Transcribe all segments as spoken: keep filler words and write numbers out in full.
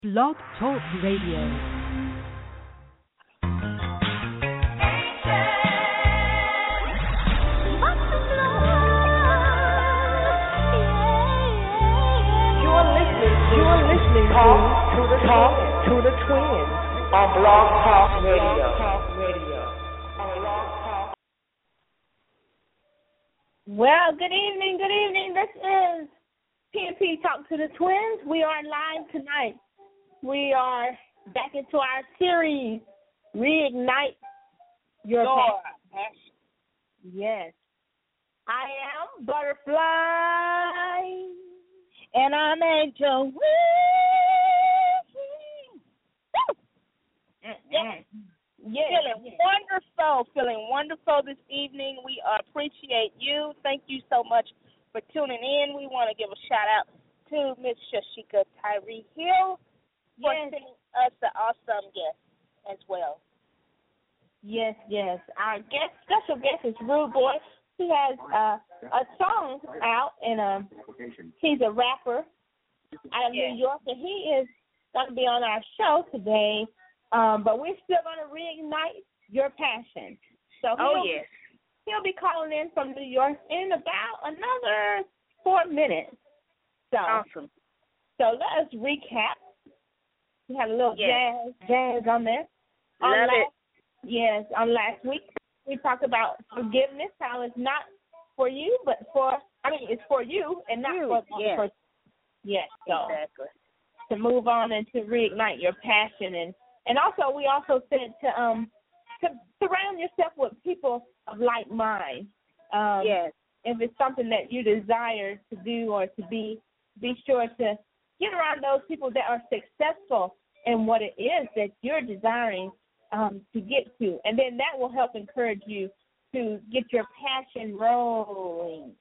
Blog Talk Radio. Talk to the talk to the twins on Blog Talk Radio. Talk Radio. On Blog Talk. Well, good evening, good evening. This is P and P Talk to the Twins. We are live tonight. We are back into our series, Reignite Your Passion. Yes. I am Butterfly. And I'm Angel. Yes. Yes. Feeling yes. wonderful. Feeling wonderful this evening. We appreciate you. Thank you so much for tuning in. We want to give a shout out to Miss Shashika Tyree Hill for yes. sending us the awesome guest as well. Yes, yes. Our guest, special guest is Rude Boy. He has uh, a song out, and um, he's a rapper out of yeah. New York, and he is going to be on our show today. Um, but we're still going to reignite your passion. So oh he'll, yes, he'll be calling in from New York in about another four minutes. So awesome. So let us recap. We had a little yes. jazz, jazz on there. Love on last, it. Yes, on last week. We talked about forgiveness, how it's not for you, but for, I mean, it's for you and not you. for the yes. person. Yes, so exactly. to move on and to reignite your passion. And, and also, we also said to um to surround yourself with people of like mind. Um, yes. If it's something that you desire to do or to be, be sure to get around those people that are successful in what it is that you're desiring Um, to get to, and then that will help encourage you to get your passion rolling.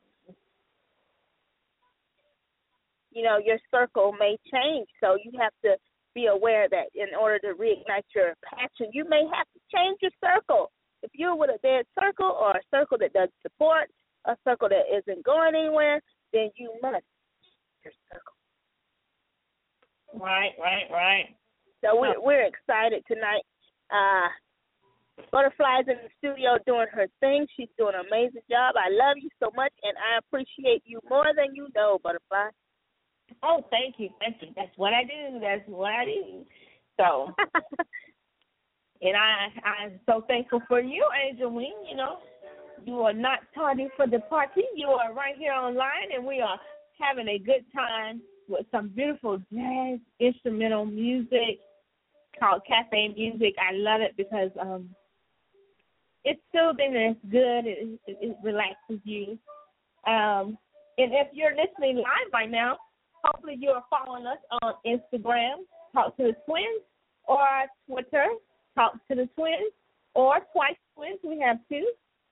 You know, your circle may change, so you have to be aware that in order to reignite your passion, you may have to change your circle. If you're with a dead circle or a circle that doesn't support, a circle that isn't going anywhere, then you must change your circle. Right, right, right. So we're, we're excited tonight. Uh, Butterfly's in the studio doing her thing. She's doing an amazing job. I love you so much, and I appreciate you more than you know, Butterfly. Oh, thank you, thank you. That's what I do. That's what I do. So, and I, I'm so thankful for you, Angeline. You know, you are not tardy for the party. You are right here online, and we are having a good time with some beautiful jazz instrumental music called cafe music. I love it because um, it's soothing and it's good. It, it, it relaxes you. Um, and if you're listening live right now, hopefully you are following us on Instagram, Talk to the Twins, or Twitter, Talk to the Twins, or Twice Twins. We have two.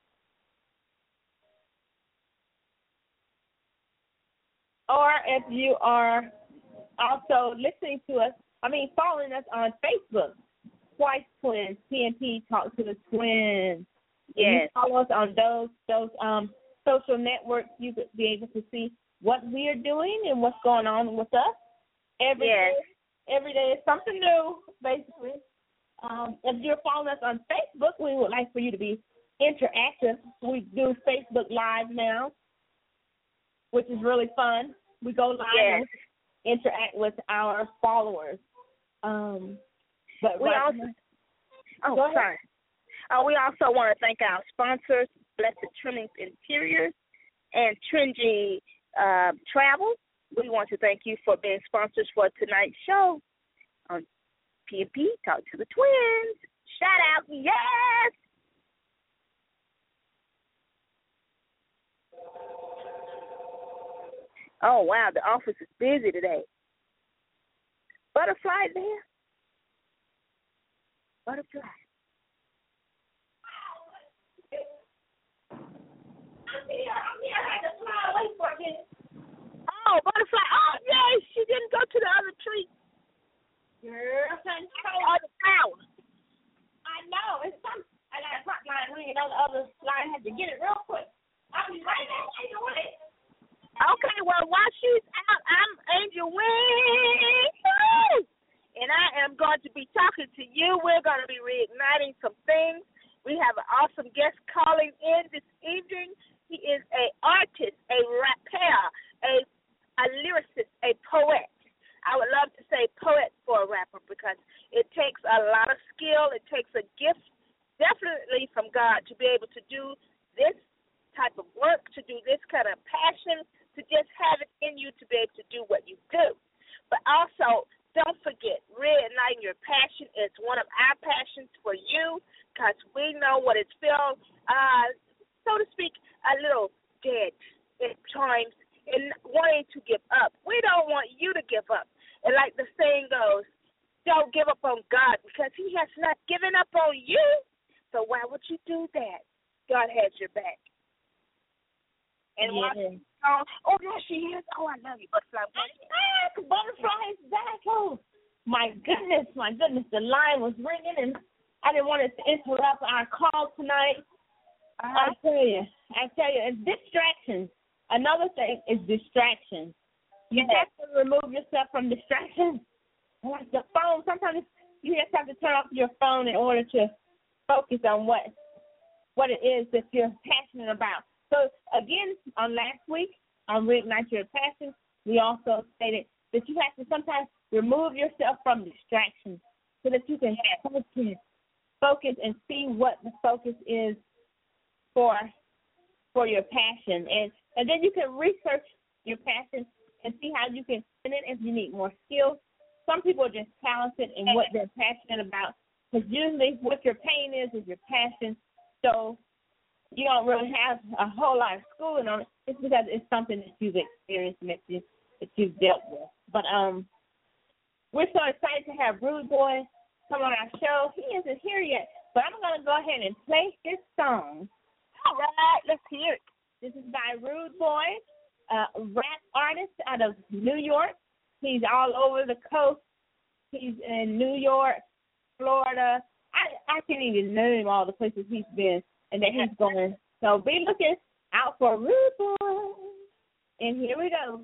Or if you are also listening to us, I mean, following us on Facebook, Twice Twins, P and P Talk to the Twins. Yes. You follow us on those those um social networks. You could be able to see what we are doing and what's going on with us. Every yes. day, every day is something new, basically. Um, if you're following us on Facebook, we would like for you to be interactive. We do Facebook Live now, which is really fun. We go live yes. and interact with our followers. Um, but we right also, now, oh, sorry. Uh, we also want to thank our sponsors, Blessed Trimmings Interiors and Tringy uh, Travel. We want to thank you for being sponsors for tonight's show on P and P Talk to the Twins. Shout out, yes! Oh, wow, the office is busy today. Butterfly there? Butterfly. Oh, Butterfly. Oh, yes, she didn't go to the other tree. Girl, oh, the power. I know. It's some, I got a front line ringing on the other line. I had to get it real quick. I'll be right back. Okay, well, while she's out, I'm Angel Wing. I'm going to be talking to you. We're going to be reigniting some things. We have an awesome guest calling in this evening. He is an artist, a rapper, a, a lyricist, a poet. I would love to say poet for a rapper because it takes a lot of skill. It takes a gift, definitely from God, to be able to do this type of work, to do this kind of passion, to just have it in you to be able to do what you do. But also, don't forget, reigniting your passion is one of our passions for you because we know what it feels, uh, so to speak, a little dead at times and wanting to give up. We don't want you to give up. And like the saying goes, don't give up on God because he has not given up on you. So why would you do that? God has your back. And yeah. watch oh, oh, there she is. Oh, I love you, Butterfly. Ah, Butterfly is back. Oh, my goodness, my goodness. The line was ringing, and I didn't want it to interrupt our call tonight. Uh-huh. I tell you, I tell you, and distractions. Another thing is distractions. You yes. have to remove yourself from distractions. Like the phone, sometimes you just have to turn off your phone in order to focus on what what it is that you're passionate about. So, again, on last week, on Reignite Your Passion, we also stated that you have to sometimes remove yourself from distractions so that you can focus, focus and see what the focus is for for your passion. And, and then you can research your passion and see how you can spin it if you need more skills. Some people are just talented in what they're passionate about because usually what your pain is is your passion. So you don't really have a whole lot of schooling on it. It's because it's something that you've experienced and that, you, that you've dealt with. But um, we're so excited to have Rude Boy come on our show. He isn't here yet, but I'm going to go ahead and play his song. All right, let's hear it. This is by Rude Boy, a rap artist out of New York. He's all over the coast. He's in New York, Florida. I, I can't even name all the places he's been and that he's going. So be looking out for Rude Boy. And here we go.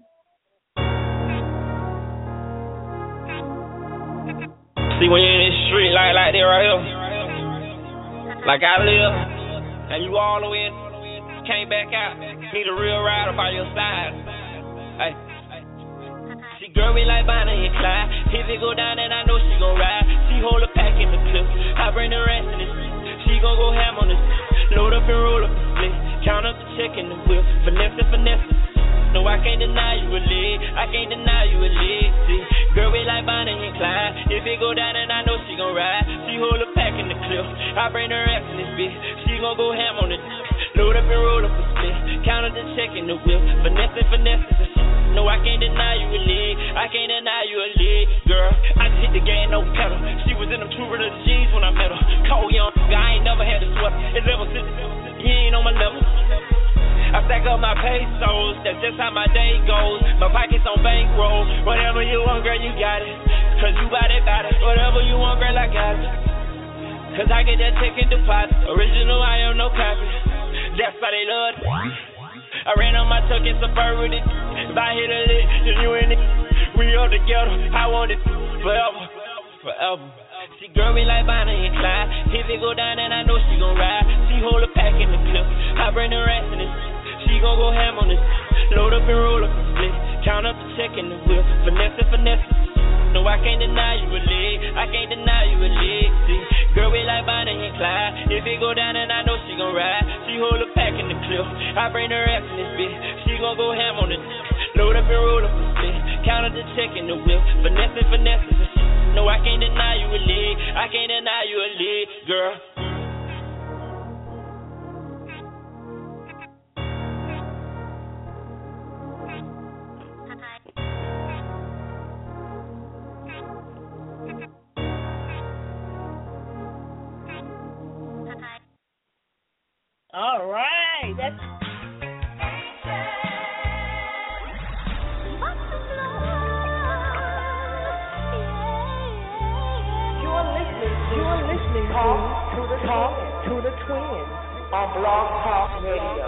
See, when you're in this street like, like that right here, like I live, and you all the way in, came back out, need a real rider by your side. Hey. See, girl, we like Bonnie and Clyde. If it go down, then I know she gon' ride. She hold a pack in the clip. I bring the rest in this. She gon' go ham on this. Load up and roll up the split. Count up the check in the wheel. Finesse and finesse. No, I can't deny you a leg. I can't deny you a leg. See, girl, we like Bonnie and Clyde. If it go down, then I know she gon' ride. She hold a pack in the clip. I bring the rest in this bitch. She gon' go ham on this. Load up and roll up a split. Count up the check in the wheel. Finesse and finesse and shit. No, I can't deny you a leg. I can't deny you a leg, girl. I just hit the game, no pedal. She was in them two red jeans when I met her. Cold young, I ain't never had a sweat. It's ever since you ain't on my level. I stack up my pesos, that's just how my day goes. My pockets on bankroll. Whatever you want, girl, you got it. Cause you bout it, bout it. Whatever you want, girl, I got it. Cause I get that check and deposit. Original, I am no copy. That's why they love it. I ran on my tuck and suburban it. If I hit a lick, then you in it. We all together, I want it forever, forever. See, girl, we like Bonnie and Clyde. If it go down, then I know she gon' ride. She hold a pack in the clip. I bring the rest in this. She gon' go ham on this. Load up and roll up the split. Count up the check in the wheel. Finesse and finesse. No, I can't deny you a leg. I can't deny you a leg. See, girl, we like Bonnie and Clyde. If it go down, then I know she gon' ride. She hold a pack in the clip. I bring the rest in this bitch. She gon' go ham on this. Load up and roll up the split. Count up the check in the wheel. Finesse and finesse and shit. No, I can't deny you a leg. I can't deny you a leg, girl. All right. That's You're listening, you're listening talk to the talk to the twins on Blog Talk Radio.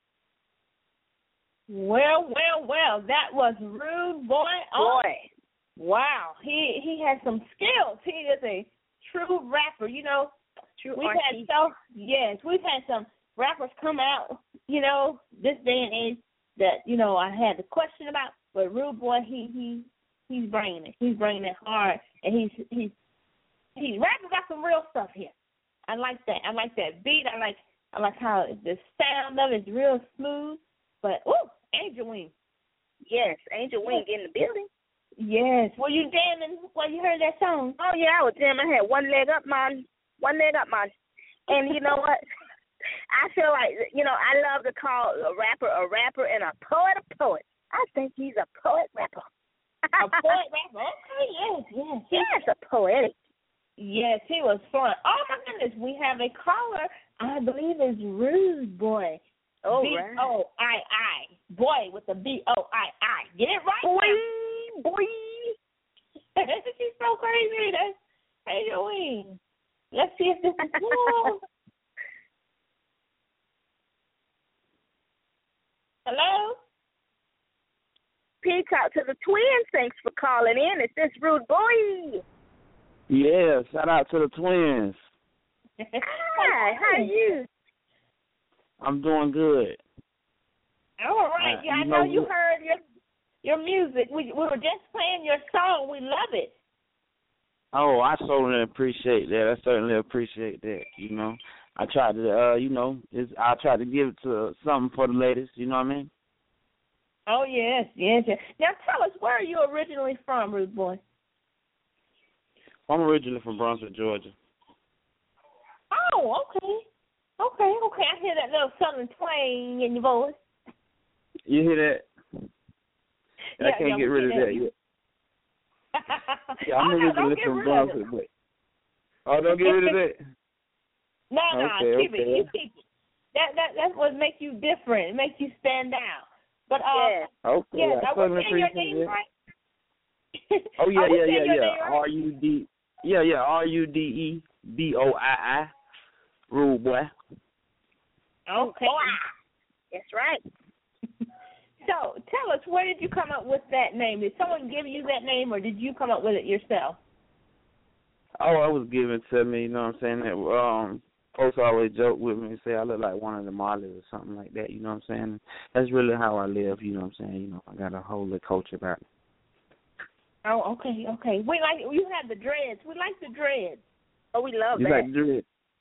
well, well, well. That was Rude Boy. Boy. Wow, he he has some skills. He is a true rapper. You know, True we've artist. had so yes, we've had some rappers come out. You know, this day and age that you know I had a question about, but Rude Boy, he he he's bringing it. He's bringing it hard, and he's he's he's rapping about some real stuff here. I like that. I like that beat. I like I like how the sound of it is real smooth. But ooh, Angel Wing. Yes, Angel Wing in the building. Yes. Were you jamming when you heard that song? Oh, yeah, I was jamming. I had one leg up, man. One leg up, man. And you know what? I feel like, you know, I love to call a rapper a rapper and a poet a poet. I think he's a poet rapper. A poet rapper? Okay, yes, yes. Yes, a poetic. Yes, he was fun. Oh, my goodness. We have a caller. I believe it's Rude Boy. Oh, B O I I. Boy with the B O I I. Get it right? Boy, boy. She's so crazy. That's Angel Wing. Let's see if this is cool. Hello? Peacock to the twins. Thanks for calling in. It's this Rude Boy. Yeah, shout out to the twins. Hi, how are you? I'm doing good. All right. Uh, Yeah, I you know know you what? heard your your music. We we were just playing your song. We love it. Oh, I certainly appreciate that. I certainly appreciate that. You know, I tried to, uh, you know, it's, I tried to give it to something for the ladies. You know what I mean? Oh yes, yes, yes. Now tell us, where are you originally from, Rude Boy? I'm originally from Brunswick, Georgia. Oh, okay. Okay, okay. I hear that little southern twang in your voice. You hear that? Yeah, I can't yeah, get rid of that. that yet. Yeah, I'm oh, no, originally don't get from rid of Brunswick, it. but oh, don't get rid of that. No, no, Okay, keep okay. it. You keep it. That that that's what makes you different. It makes you stand out. But uh, Yeah. Okay, yes, I I was certainly saying your appreciate name that. right. Oh yeah, Are we yeah, saying yeah, your yeah. name right? R U D, yeah, yeah. R U D E B O I I, Rude Boy. Okay. That's right. So tell us, where did you come up with that name? Did someone give you that name, or did you come up with it yourself? Oh, it was given to me. You know what I'm saying? That um, folks always joke with me and say I look like one of the Marleys or something like that. You know what I'm saying? That's really how I live. You know what I'm saying? You know, I got a whole little culture about it. Oh, okay, okay. We like you have the dreads. We like the dreads. Oh, we love You that. like dread?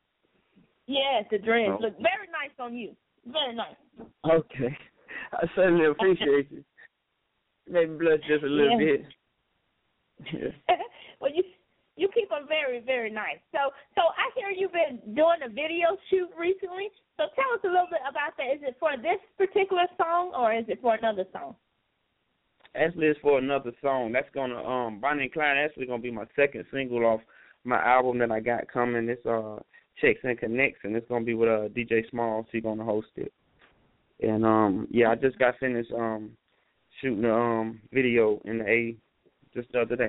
Yes, the dreads Oh. look very nice on you. Very nice. Okay. I certainly appreciate you. Maybe blush just a little Yeah. bit. Yeah. Well, you you keep them very, very nice. So, so I hear you've been doing a video shoot recently. So tell us a little bit about that. Is it for this particular song, or is it for another song? Actually, it's for another song. That's gonna um Bonnie and Clyde actually gonna be my second single off my album that I got coming. It's uh Checks and Connects, and it's gonna be with uh D J Smalls. He's gonna host it. And um yeah, I just got finished um shooting the um video in the A just the other day.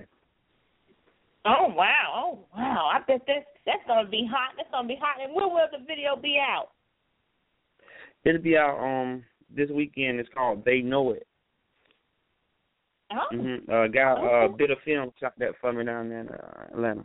Oh wow! Oh wow! I bet that's that's gonna be hot. That's gonna be hot. And when will the video be out? It'll be out um this weekend. It's called They Know It. Oh. Mm-hmm. Uh, guy, Okay. uh, Bit of Film shot that for me down there in uh, Atlanta.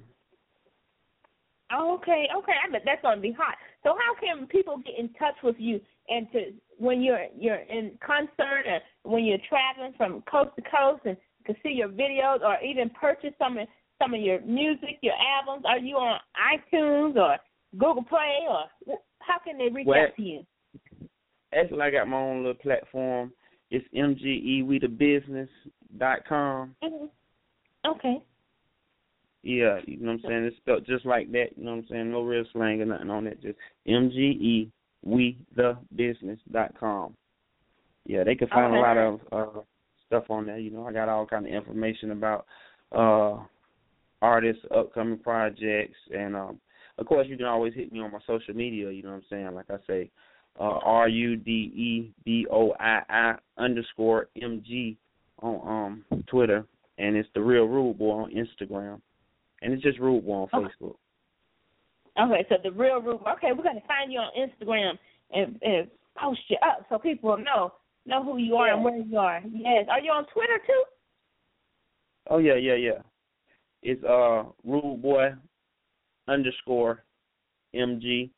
Oh, okay, okay. I bet that's gonna be hot. So how can people get in touch with you and to when you're you're in concert or when you're traveling from coast to coast and to see your videos or even purchase some of some of your music, your albums? Are you on iTunes or Google Play, or how can they reach Well, out to you? Actually, I got my own little platform. It's M G E we the business dot com. Mm-hmm. Okay. Yeah, you know what I'm saying? It's spelled just like that, you know what I'm saying? No real slang or nothing on it. Just M G E we the business dot com. Yeah, they can find Okay. a lot of uh, stuff on there. You know, I got all kind of information about uh, artists, upcoming projects, and um, of course, you can always hit me on my social media. You know what I'm saying? Like I say, uh, R U D E B O I I underscore M G on um, Twitter, and it's the Real Rude Boy on Instagram, and it's just Rude Boy on Okay. Facebook. Okay, so the Real Rude. Okay, we're gonna find you on Instagram and, and post you up so people know know who you are Yeah. and where you are. Yes. Are you on Twitter too? Oh yeah, yeah, yeah. It's uh Rude Boy underscore M G.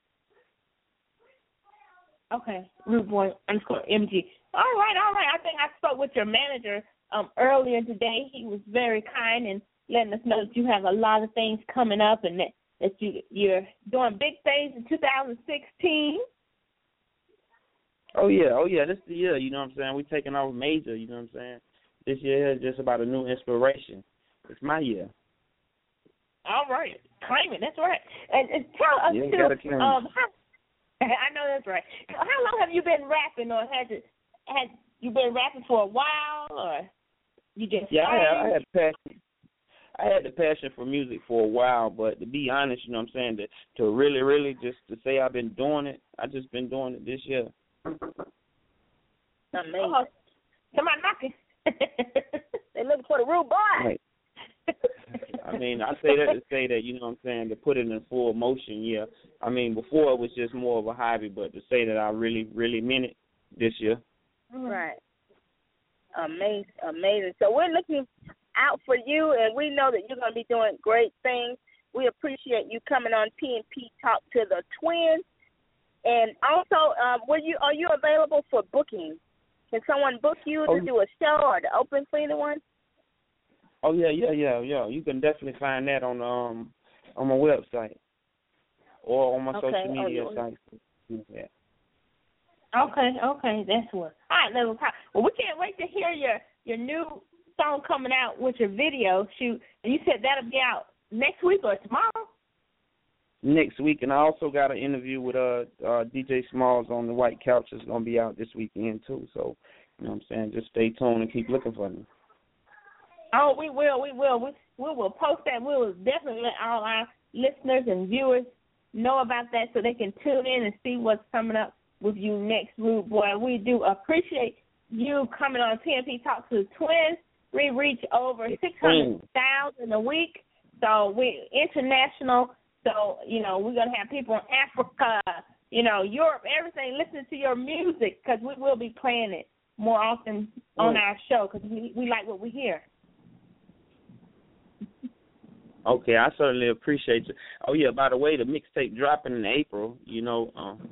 Okay, Rude Boy underscore M G. All right, all right. I think I spoke with your manager um earlier today. He was very kind and letting us know that you have a lot of things coming up and that, that you you're doing big things in two thousand sixteen. Oh yeah, oh yeah. This is the year. You know what I'm saying? We're taking off major. You know what I'm saying? This year is just about a new inspiration. It's my year. All right, claim it. That's right. And, and tell us yeah, too. Gotta claim Um, how, I know that's right. How long have you been rapping, or had you had you been rapping for a while, or you just? Yeah, I had, I had passion. I had the passion for music for a while, but to be honest, you know what I'm saying, to, to really, really just to say I've been doing it, I just been doing it this year. Amazing. Oh, somebody knocking. They looking for the rude boy. Right. I mean, I say that to say that, you know what I'm saying, to put it in full motion, yeah. I mean, before it was just more of a hobby, but to say that I really, really meant it this year. Right. Amazing, amazing. So we're looking out for you, and we know that you're going to be doing great things. We appreciate you coming on P and P Talk to the Twins. And also, um, were you are you available for booking? Can someone book you to oh. do a show or to open for anyone? Oh yeah, yeah, yeah, yeah. You can definitely find that on um on my website or on my okay. social media oh, sites. Yeah. Okay, okay, that's what. All right, Level Pop. Well, we can't wait to hear your your new song coming out with your video shoot. And you said that'll be out next week or tomorrow? Next week, and I also got an interview with uh, uh D J Smalls on the White Couch. It's gonna be out this weekend too. So, you know what I'm saying, just stay tuned and keep looking for me. Oh, we will, we will, we we will post that. We will definitely let all our listeners and viewers know about that so they can tune in and see what's coming up with you next, Rude Boy. We do appreciate you coming on P and P Talk to the Twins. We reach over six hundred thousand a week, so we international. So, you know, we're going to have people in Africa, you know, Europe, everything, listening to your music because we will be playing it more often on our show because we, we like what we hear. Okay, I certainly appreciate you. Oh, yeah, by the way, the mixtape dropping in April, you know. Um,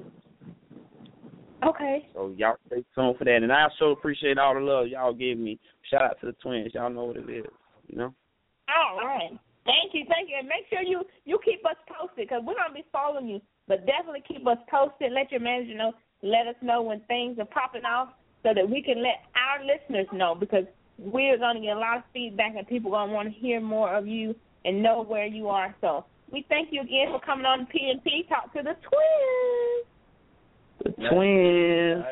okay. So y'all stay tuned for that. And I also appreciate all the love y'all give me. Shout out to the Twins. Y'all know what it is, you know. All right. Thank you, thank you. And make sure you, you keep us posted because we're going to be following you. But definitely keep us posted. Let your manager know. Let us know when things are popping off so that we can let our listeners know because we're going to get a lot of feedback and people are going to want to hear more of you and know where you are. So we thank you again for coming on to P and P Talk to the Twins. The Twins.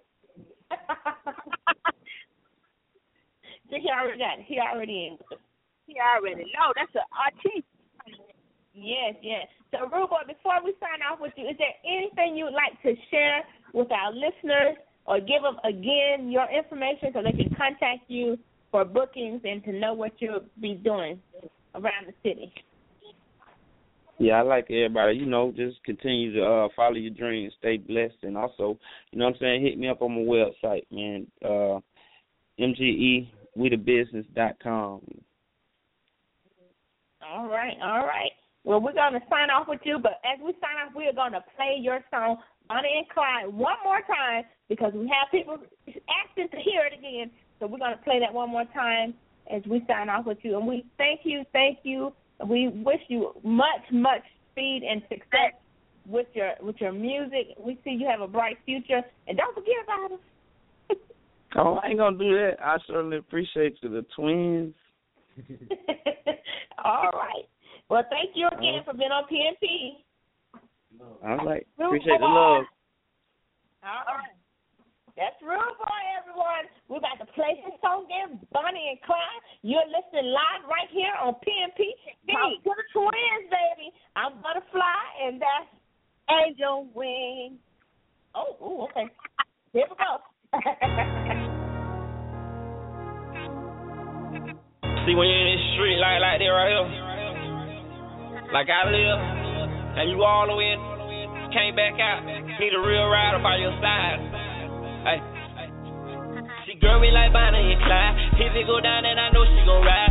He already got it. He already in. He already know. That's an artiste. Yes, yes. So, Rude Boy, before we sign off with you, is there anything you would like to share with our listeners or give them, again, your information so they can contact you for bookings and to know what you'll be doing around the city? Yeah, I like everybody, you know, just continue to uh, follow your dreams, stay blessed, and also, you know what I'm saying, hit me up on my website, man, uh, M G E we the business dot com. All right, all right. Well, we're going to sign off with you, but as we sign off, we're going to play your song, Bonnie and Clyde, one more time because we have people asking to hear it again. So we're going to play that one more time as we sign off with you. And we thank you, thank you. We wish you much, much speed and success with your with your music. We see you have a bright future. And don't forget about us. Oh, I ain't going to do that. I certainly appreciate you, the Twins. All right. Well, thank you again for being on P and P. All right. Appreciate the love. All right. That's Rude Boy, everyone. We're about to play this song again, Bonnie and Clyde. You're listening live right here on P and P. Talk to the Twins, baby. I'm going to fly, and that's Angel Wing. Oh, ooh, okay. Here we go. See, when you're in this street like, like that right here, like I live, and you all the way in, came back out, need a real rider by your side. Hey, see, girl, we like Bonnie and Clyde. If it go down, then I know she gon' ride.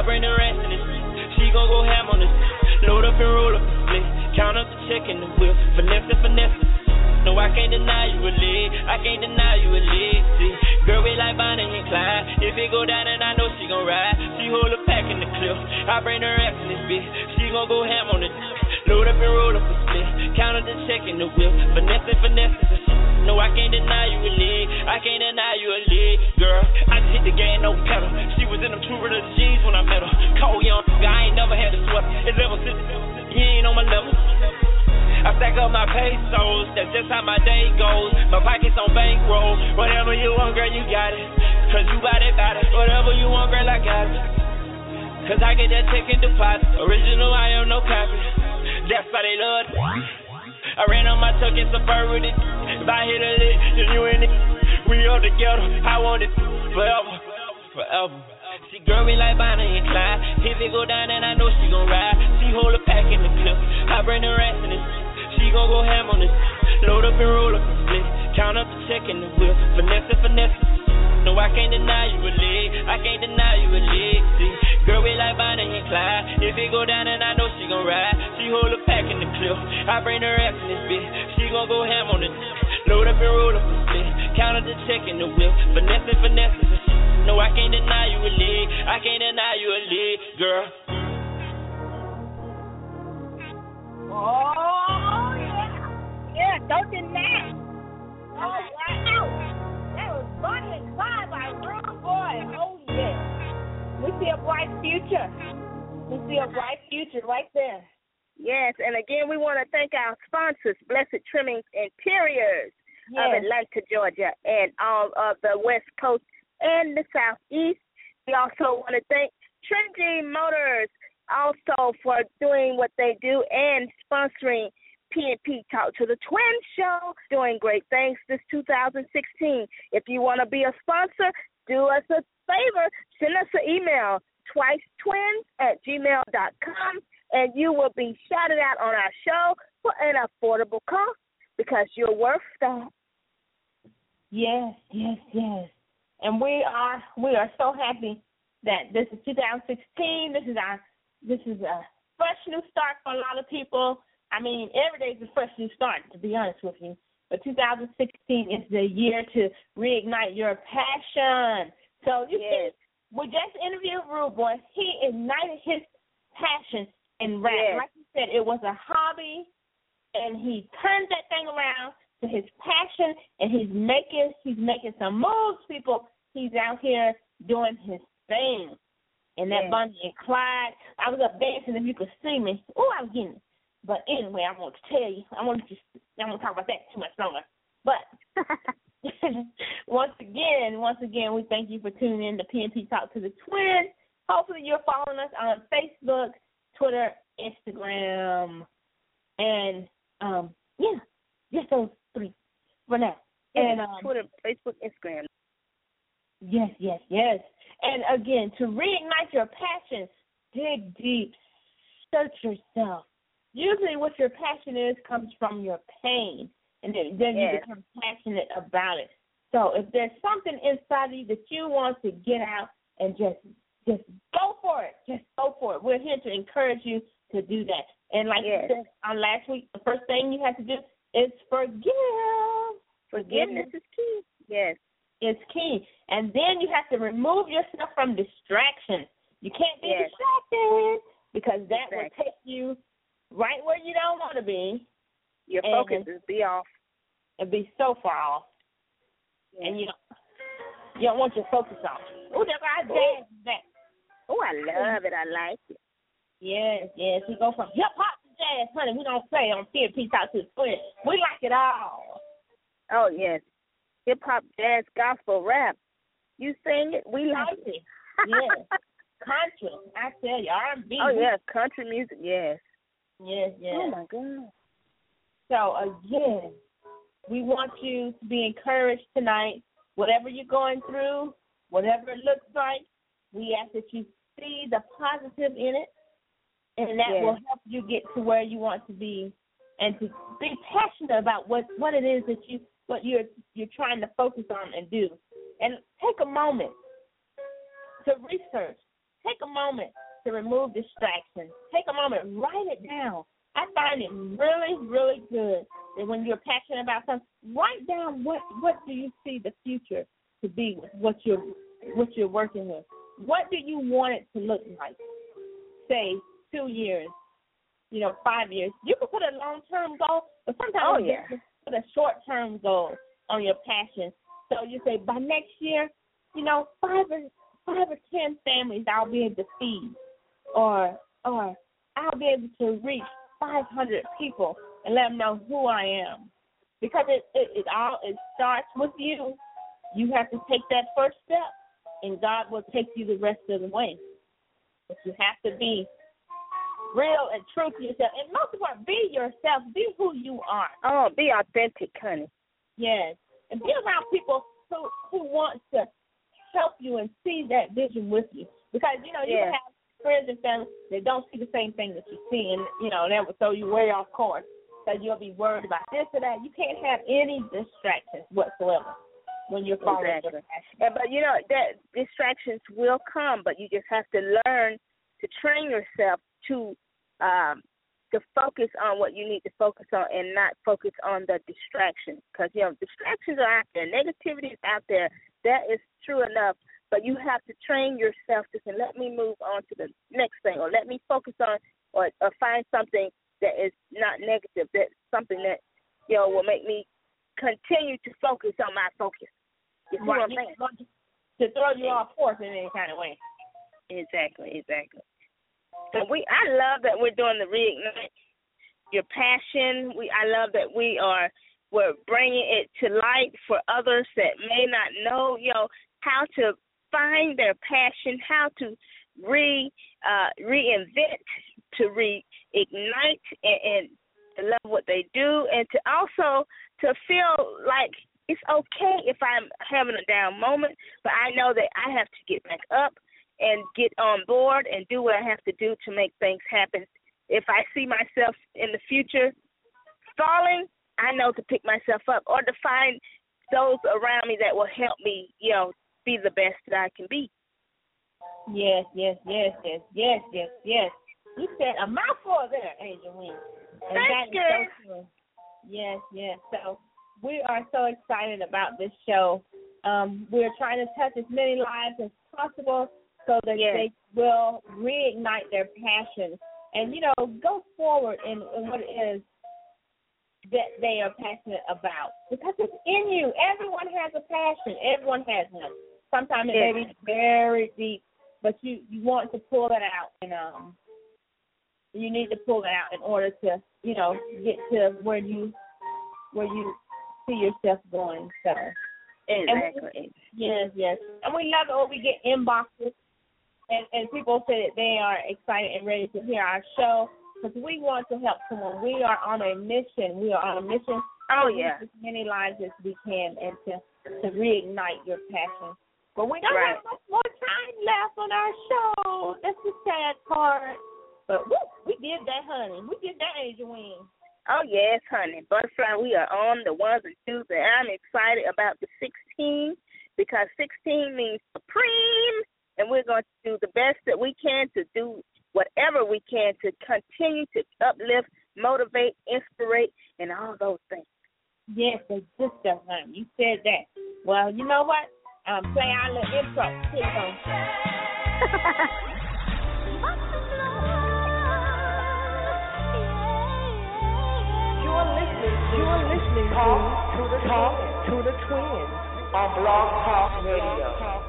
I bring the rest in this. She gon' go ham on this. Load up and roll up and split. Count up the check in the wheel. Finesse and finesse. No, I can't deny you a leg. I can't deny you a leg. See, girl, we like Bonnie and Clyde. If it go down, then I know she gon' ride. She hold a pack in the cliff. I bring her ass in this bitch. She gon' go ham on it. Load up and roll up a split. Count up the check in the wheel. Finesse and finesse and shit. No, I can't deny you a leg. I can't deny you a leg, girl. I just hit the game, no pedal. She was in them true red jeans when I met her. Cold young, I ain't never had a sweat. It's ever since he ain't on my level. I stack up my pesos, that's just how my day goes. My pockets on bankroll. Whatever you want, girl, you got it. Cause you bout it, bout it. Whatever you want, girl, I got it. Cause I get that check and deposit. Original, I am no copy. That's why they love it. I ran on my truck and Suburban with it. If I hit a lick, then you in it. We all together, I want it forever, forever. She girl me like Bonnie and Clyde. If it go down, then I know she gon' ride. She hold a pack in the clip. I bring the rest in this. She gon' go ham on this. Load up and roll up and split. Count up the check in the wheel. Finesse and finesse. No, I can't deny you a leg. I can't deny you a leg. See, girl, we like Bonnie and Clyde. If it go down, then I know she gon' ride. She hold a pack in the clip. I bring her ass in this bitch. She gon' go ham on this. Load up and roll up and split. Count up the check in the wheel. Finesse and finesse. No, I can't deny you a leg. I can't deny you a leg, girl. Oh, yeah. Yeah, don't deny. Oh, wow. That was Bonnie and Clyde by Rude Boy. Oh, yeah. We see a bright future. We see a bright future right there. Yes, and again, we want to thank our sponsors, Blessed Trimmings Interiors Yes. of Atlanta, Georgia, and all of the West Coast and the Southeast. We also want to thank Trinity Motors also for doing what they do and sponsoring P and P Talk to the Twin Show, doing great things this two thousand sixteen. If you want to be a sponsor, do us a favor, send us an email, twice twins at gmail dot com, and you will be shouted out on our show for an affordable cost because you're worth that. Yes, yes, yes. And we are we are so happy that this is two thousand sixteen. This is our this is a fresh new start for a lot of people. I mean, every day is a fresh new start, to be honest with you. But two thousand sixteen is the year to reignite your passion. So you yes. see, we just interviewed Rude Boy. He ignited his passion in rap. Yes. Like you said, it was a hobby, and he turned that thing around to his passion, and he's making he's making some moves, people. He's out here doing his thing. And that yes. Bonnie and Clyde, I was up dancing if you could see me. Oh, I was getting it. But anyway, I want to tell you, I want to just, I want to talk about that too much longer. But once again, once again, we thank you for tuning in to P and P Talk to the Twins. Hopefully you're following us on Facebook, Twitter, Instagram, and, um, yeah, just those three for now. And um, Twitter, Facebook, Instagram. Yes, yes, yes. And again, to reignite your passion, dig deep, search yourself. Usually what your passion is comes from your pain, and then, then yes. you become passionate about it. So if there's something inside of you that you want to get out and just just go for it, just go for it. We're here to encourage you to do that. And like yes. you said on last week, the first thing you have to do is forgive. Forgiveness is key. Yes. It's key. And then you have to remove yourself from distraction. You can't be yes. distracted because that exactly. will take you right where you don't want to be. Your and, focus is be off. And be so far off. Yes. And you don't, you don't want your focus off. Oh, there goes jazz back. Oh, I love it. I like it. Yes, yes. We go from hip-hop to jazz, honey. We don't play on P and P Talk to the Twins. We like it all. Oh, yes. Hip-hop, jazz, gospel, rap. You sing it, we like it. Yes. Country. I tell you, R and B. Oh, yes. Country music, yes. Yes, yes. Oh, my God. So, again, we want you to be encouraged tonight. Whatever you're going through, whatever it looks like, we ask that you see the positive in it, and that yes. will help you get to where you want to be and to be passionate about what, what it is that you what you're you're trying to focus on and do. And take a moment to research. take a moment to remove distractions. Take a moment, write it down. I find it really, really good that when you're passionate about something, write down what, what do you see the future to be with what you're what you're working with. What do you want it to look like? Say two years, you know, five years. You can put a long-term goal, but sometimes oh, you yeah. can put a short-term goal on your passion. So you say by next year, you know, five or five or ten families I'll be able to feed, or or I'll be able to reach five hundred people and let them know who I am. Because it, it, it all it starts with you. You have to take that first step, and God will take you the rest of the way. But you have to be real and true to yourself. And most important, be yourself. Be who you are. Oh, be authentic, honey. Yes. And be around people who, who want to help you and see that vision with you. Because, you know, you yeah. can have friends and family that don't see the same thing that you see, and, you know, that will throw you way off course because you'll be worried about this or that. You can't have any distractions whatsoever when you're following exactly. your passion. Yeah, but, you know, that distractions will come, but you just have to learn to train yourself to um, to focus on what you need to focus on and not focus on the distractions. Because, you know, distractions are out there. Negativity is out there. That is true enough. But you have to train yourself to say, let me move on to the next thing, or let me focus on or, or find something that is not negative, that's something that, you know, will make me continue to focus on my focus. You see right. what I'm saying? To throw you off course in any kind of way. Exactly, exactly. So we, I love that we're doing the Reignite Your Passion. We, I love that we are, we're bringing it to light for others that may not know, you know, how to find their passion, how to re uh, reinvent, to reignite, and, and to love what they do, and to also to feel like it's okay if I'm having a down moment, but I know that I have to get back up and get on board and do what I have to do to make things happen. If I see myself in the future falling, I know to pick myself up, or to find those around me that will help me, you know, be the best that I can be. Yes, yes, yes, yes, yes, yes, yes. You said a mouthful there, Angel Wynn. And Thank you. That is so true. Yes, yes. So we are so excited about this show. Um, we're trying to touch as many lives as possible so that yes. they will reignite their passions and, you know, go forward in, in what it is that they are passionate about. Because it's in you. Everyone has a passion. Everyone has one. Sometimes it yes. may be very deep, but you, you want to pull it out. And um, you need to pull it out in order to, you know, get to where you where you see yourself going. So exactly. We, yes, yes. And we love it when we get inboxes and, and people say that they are excited and ready to hear our show because we want to help someone. We are on a mission. We are on a mission oh, to yeah. reach as many lives as we can and to, to reignite your passion. But we don't right. have much more time left on our show. That's the sad part. But woo, we did that, honey. We did that, Angel Wynn. Oh, yes, honey. Butterfly, we are on the ones and twos, and I'm excited about the sixteen because sixteen means supreme, and we're going to do the best that we can to do whatever we can to continue to uplift, motivate, inspirate, and all those things. Yes, that's good stuff, honey. You said that. Well, you know what? Um, play our little intro. Here we go. You're listening to, you're listening to Talk to the Talk to the Twins on Blog Talk Radio.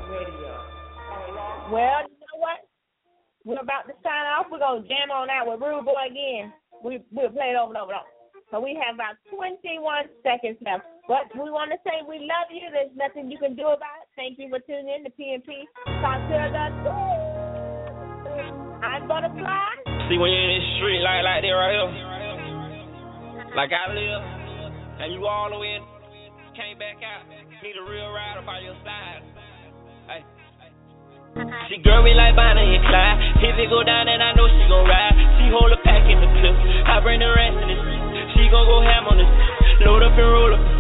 Well, you know what? We're about to sign off. We're going to jam on out with Rude Boy again. We, we'll play it over and over and over. So we have about twenty-one seconds left. But we want to say we love you. There's nothing you can do about it. Thank you for tuning in to P and P. Talk to the Twins. I'm Butterfly. See, when you're in this street like, like that right here, like I live, and you all the way in, came back out, need a real rider by your side. Hey. She girl, we like Bonnie and Clyde. If it go down, then I know she gon' ride. She hold a pack in the clip. I bring the rest in the street. She gon' go ham on this. Load up and roll up.